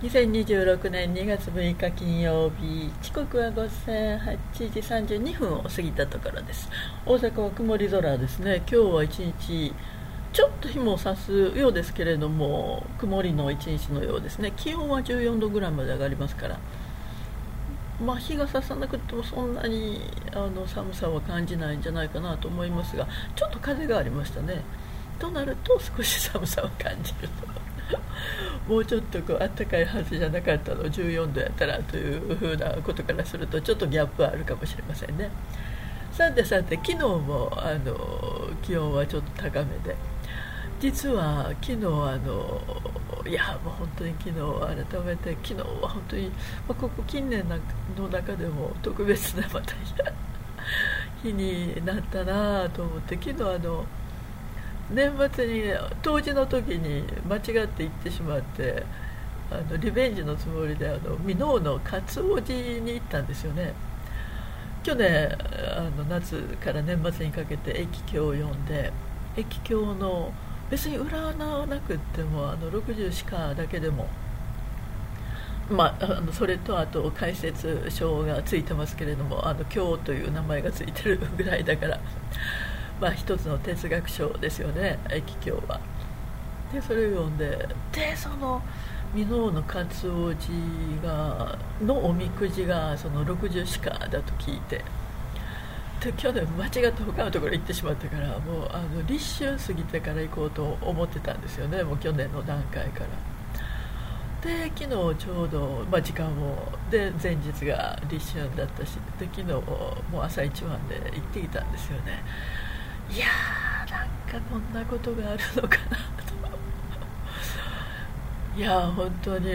2026年2月6日金曜日、時刻は午前8時32分を過ぎたところです。大阪は曇り空ですね。今日は一日ちょっと日も差すようですけれども、曇りの一日のようですね。気温は14度ぐらいまで上がりますから、日が差さなくてもそんなに寒さは感じないんじゃないかなと思いますが、ちょっと風がありましたね。となると少し寒さを感じるともうちょっと暖かいはずじゃなかったの14度やったらというふうなことからすると、ちょっとギャップはあるかもしれませんね。さて昨日も気温はちょっと高めで、実は昨日いやもう本当に昨日改めて昨日は本当に、ここ近年の中でも特別なまた日になったなと思って、昨日年末に冬至の時に間違って行ってしまって、リベンジのつもりで箕面の勝尾寺に行ったんですよね。去年夏から年末にかけて駅経を読んで、駅経の別に占わなくっても60しかだけでも、それとあと解説書がついてますけれども、経という名前がついてるぐらいだから、一つの哲学書ですよね、駅経は。でそれを読んで、その箕面の勝尾寺のおみくじがその60しかだと聞いて、で去年間違って他のところ行ってしまったから、もう立春過ぎてから行こうと思ってたんですよね、もう去年の段階から。で昨日ちょうど、時間もで前日が立春だったし、で昨日もう朝一番で行ってきたんですよね。いやー、なんかこんなことがあるのかなといやー本当に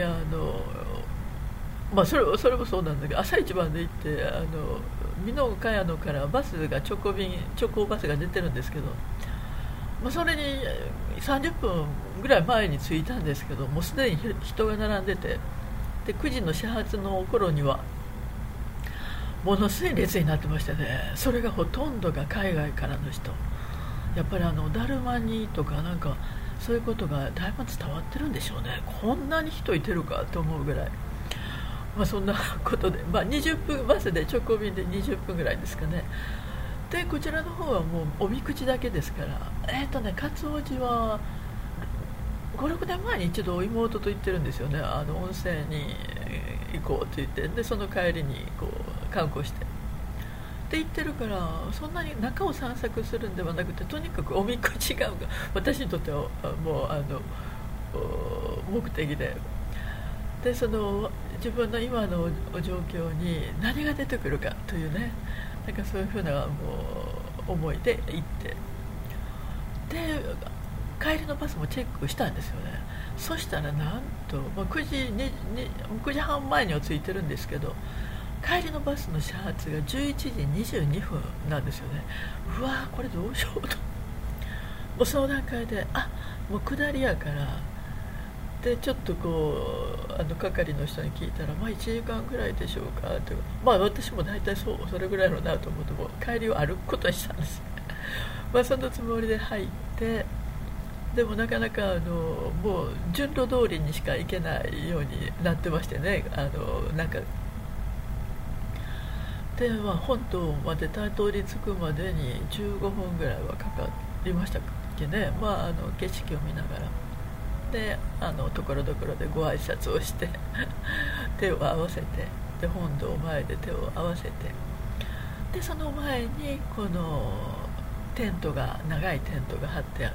それもそうなんだけど、朝一番で行って美濃茅野からバスが直行バスが出てるんですけど、それに30分ぐらい前に着いたんですけど、もうすでに人が並んでて、で9時の始発の頃にはものすごい列になってましたね。それがほとんどが海外からの人。やっぱりだるまにとかなんかそういうことがだいぶ伝わってるんでしょうね。こんなに人いてるかと思うぐらい、そんなことで、20分バスで直行便で20分ぐらいですかね。でこちらの方はもうおみくじだけですから、勝尾寺は56年前に一度妹と行ってるんですよね。温泉に行こうと言って、でその帰りにこう観光してって言ってるから、そんなに中を散策するんではなくて、とにかくおみくじが私にとってはもう目的で、その自分の今の状況に何が出てくるかというね、なんかそういうふうなもう思いで行って、で帰りのバスもチェックしたんですよね。そしたらなんと、9時半前には着いてるんですけど、帰りのバスの始発が11時22分なんですよね。うわーこれどうしようと、もうその段階でもう下りやから、でちょっとこう係の人に聞いたら、1時間ぐらいでしょうかと、私も大体それぐらいのなと思って、も帰りを歩くことにしたんですそのつもりで入って、でもなかなかもう順路通りにしか行けないようになってましてね、なんかで、本島までたどり着くまでに15分ぐらいはかかりましたっけね。景色を見ながら、でところどころでご挨拶をして手を合わせて、で本堂前で手を合わせて、でその前にこの長いテントが張ってあって、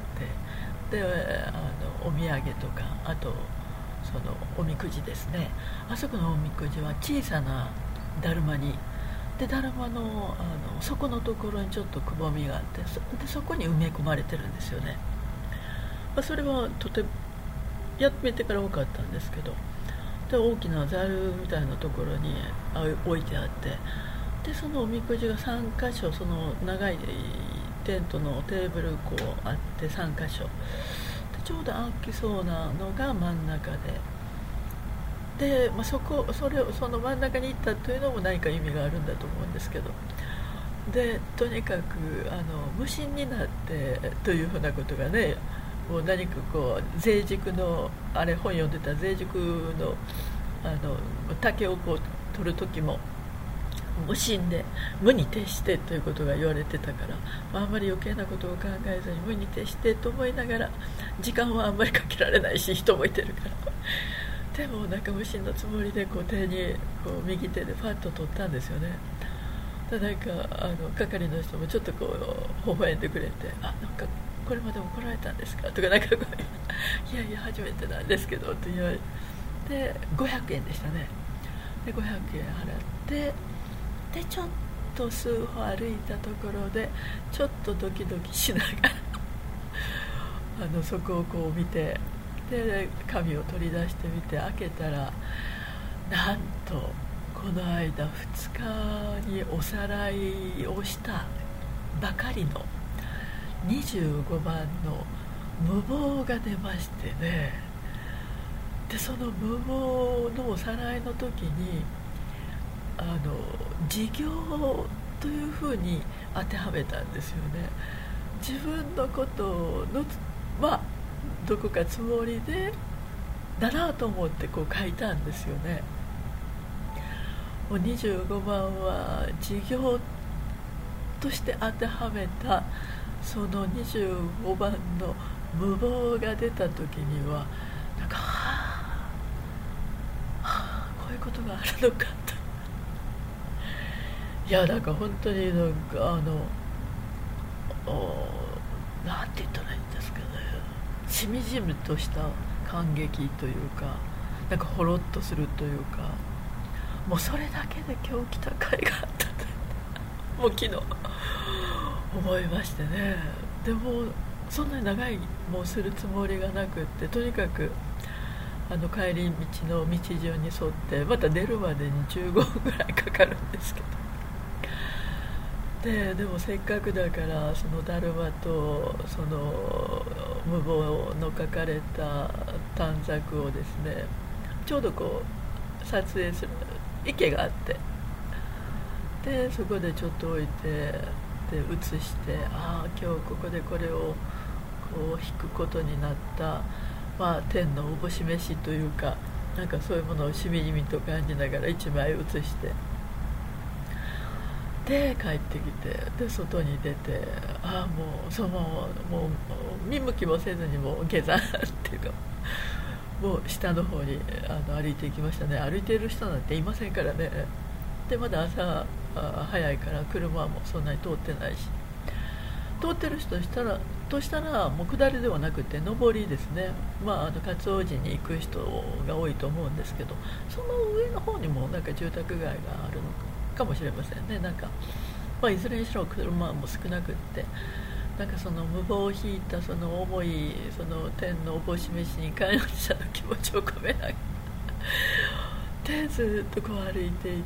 でお土産とか、あとそのおみくじですね。あそこのおみくじは小さなだるまに、でだるまの底のところにちょっとくぼみがあって、そこに埋め込まれてるんですよね。それはとてもやってみてから分かったんですけど、で大きなざるみたいなところに置いてあって、でそのおみくじが3箇所、その長いテントのテーブルこうあって3箇所で、ちょうど空きそうなのが真ん中で、その真ん中に行ったというのも何か意味があるんだと思うんですけど、でとにかく無心になってというふうなことがね、 もう何かこう税軸のあれ本読んでた税軸の竹をこう取る時も無心で無に徹してということが言われてたから、あんまり余計なことを考えずに無に徹してと思いながら、時間はあんまりかけられないし人もいてるからでもなんか無心のつもりでこう手にこう右手でパッと取ったんですよね。でなんか係の人もちょっとこう微笑んでくれて、なんかこれまでも来られたんですかとかなんかこういやいや初めてなんですけどって言われて、500円でしたね。で500円払ってでちょっと数歩歩いたところでちょっとドキドキしながらそこをこう見て、で紙を取り出してみて開けたら、なんとこの間2日におさらいをしたばかりの25番の無謀が出ましてね。でその無謀のおさらいの時に事業というふうに当てはめたんですよね。自分のことのどこかつもりでだなと思ってこう書いたんですよね。もう25番は事業として当てはめたその25番の無謀が出た時にはなんかこういうことがあるのかと。いやなんか本当になんかなんて言ったらいいんですかね、しみじみとした感激というか、なんかほろっとするというか、もうそれだけで今日来た甲斐があったともう昨日思いましてね。でもそんなに長いもうするつもりがなくって、とにかく帰り道の道順に沿ってまた出るまでに15分ぐらいかかるんですけど、でもせっかくだからそのだるまとその無謀の書かれた短冊をですね、ちょうどこう撮影する池があって、でそこでちょっと置いてで写して、今日ここでこれをこう引くことになった、天のおぼし飯というか、なんかそういうものをしみじみと感じながら一枚写して、で帰ってきて、で外に出て、もうそのままもう見向きもせずにもう下山っていうか、もう下の方に歩いていきましたね。歩いている人なんていませんからね。でまだ朝早いから車はもうそんなに通ってないし、通ってる人としたらもう下りではなくて上りですね。勝王寺に行く人が多いと思うんですけど、その上の方にもなんか住宅街があるのかもしれませんね。なんか、いずれにしろ車も少なくって、なんかその無謀を引いたその重いその天のおぼし飯に感謝の気持ちを込めながらでずっとこう歩いていって、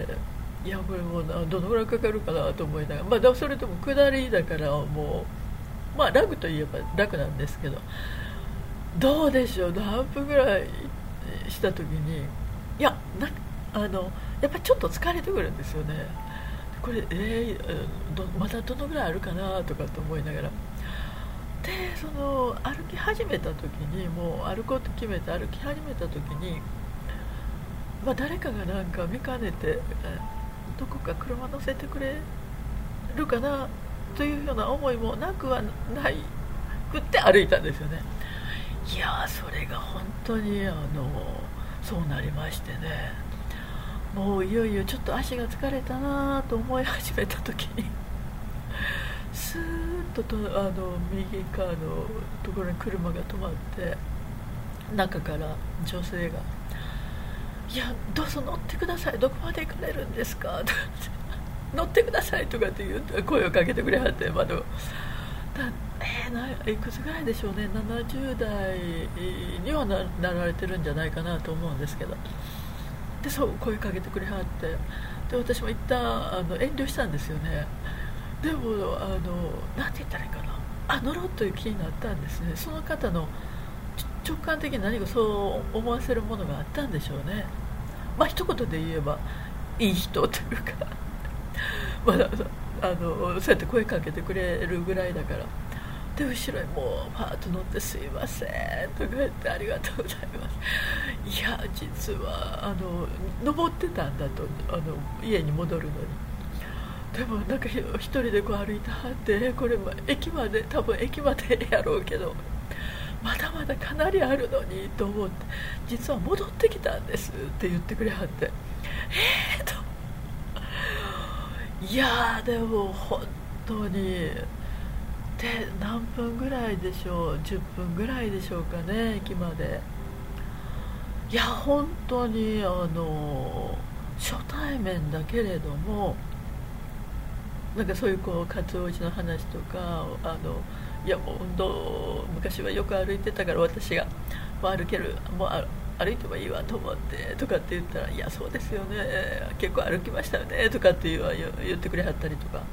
いやこれもうどのぐらいかかるかなと思いながら、それとも下りだからもう楽といえば楽なんですけど、どうでしょう、何分ぐらいした時にやっぱりちょっと疲れてくるんですよね。これまだどのぐらいあるかなとかと思いながら、でその歩き始めた時に、もう歩こうと決めて歩き始めた時に、誰かがなんか見かねてどこか車乗せてくれるかなというような思いもなくはないくって歩いたんですよね。いやそれが本当にそうなりましてね、もういよいよちょっと足が疲れたなと思い始めた時にスーッと右側のところに車が止まって、中から女性が「いやどうぞ乗ってください、どこまで行かれるんですか」とか乗ってくださいとかって言う声をかけてくれはって、いくつぐらいでしょうね、70代には なられてるんじゃないかなと思うんですけど、でそう声かけてくれはって、で私も一旦遠慮したんですよね。でもなんて言ったらいいかな、乗ろうという気になったんですね。その方の直感的に何かそう思わせるものがあったんでしょうね。一言で言えばいい人というかそうやって声かけてくれるぐらいだから。 で後ろにもうパーッと乗って「すいません」とか言って「ありがとうございます」いや実は登ってたんだと、家に戻るのに。でもなんか一人でこう歩いてはって、これ多分駅までやろうけどまだまだかなりあるのにと思って、実は戻ってきたんですって言ってくれはって、といやでも本当にで何分ぐらいでしょう、10分ぐらいでしょうかね、駅まで。いや本当に初対面だけれどもなんかそういう活動地の話とかいやもう昔はよく歩いてたから私がもう歩いてもいいわと思ってとかって言ったら「いやそうですよね、結構歩きましたよね」とかって言ってくれはったりとか、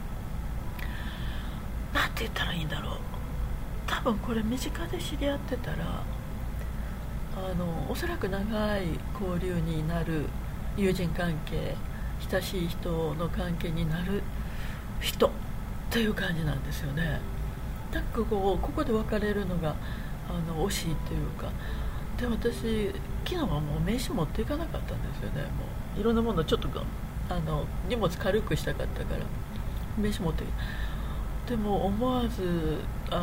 なんて言ったらいいんだろう。多分これ身近で知り合ってたらおそらく長い交流になる友人関係、親しい人の関係になる人という感じなんですよね。なんかここで別れるのが惜しいというか。で私昨日はもう名刺持っていかなかったんですよね。もういろんなものちょっと荷物軽くしたかったから名刺持ってでも思わず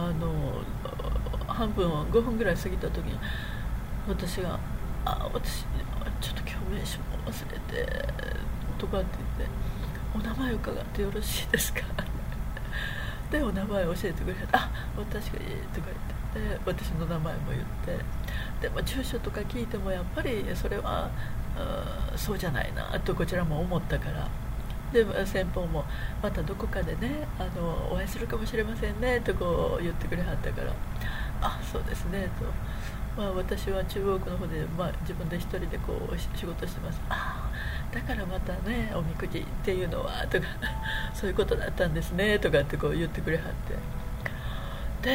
半分5分ぐらい過ぎた時に私が「私ちょっと今日名刺も忘れて」とかって言って「お名前伺ってよろしいですか?」でお名前教えてくれて「私がいい」とか言って私の名前も言って、でも住所とか聞いてもやっぱりそれはそうじゃないなとこちらも思ったから、で先方もまたどこかでねお会いするかもしれませんねと言ってくれはったから「そうですね」と。私は中央区の方で、自分で一人で仕事してます。だからまたねおみくじっていうのはとかそういうことだったんですねとかって言ってくれはって、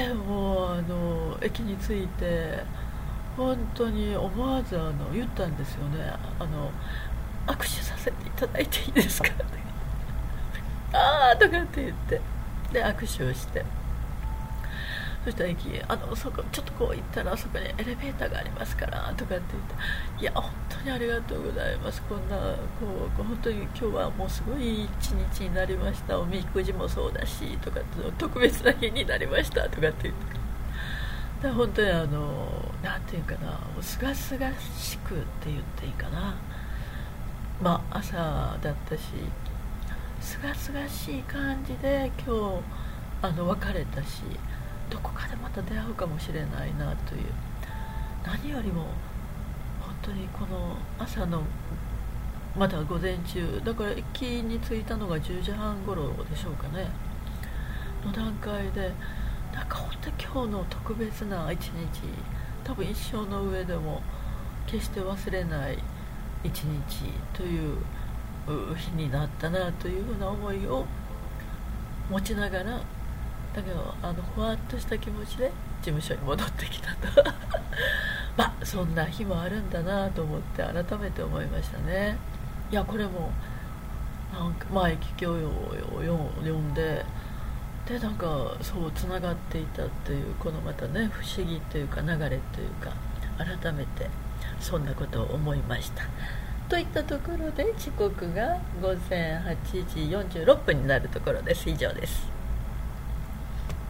でも駅に着いて本当に思わず言ったんですよね。握手させていただいていいですかってとかって言って、で握手をして、そしたら駅そこちょっと行ったらあそこにエレベーターがありますからとかって言って「いや本当にありがとうございます、こんな本当に今日はもうすごい一日になりました、おみくじもそうだし」とかって特別な日になりましたとかって言って、で本当になんていうかな、すがすがしくって言っていいかな、朝だったしすがすがしい感じで今日別れたし、どこかでまた出会うかもしれないなという、何よりも本当にこの朝のまだ午前中だから駅に着いたのが10時半頃でしょうかねの段階で、なんか本当に今日の特別な一日、多分一生の上でも決して忘れない一日という日になったなというふうな思いを持ちながら、だけどふわっとした気持ちで事務所に戻ってきたとそんな日もあるんだなと思って改めて思いましたね。いやこれもなんか駅教養を読んでなんかそうつながっていたっていう、このまたね不思議というか流れというか、改めてそんなことを思いましたといったところで、時刻が午前8時46分になるところです。以上です。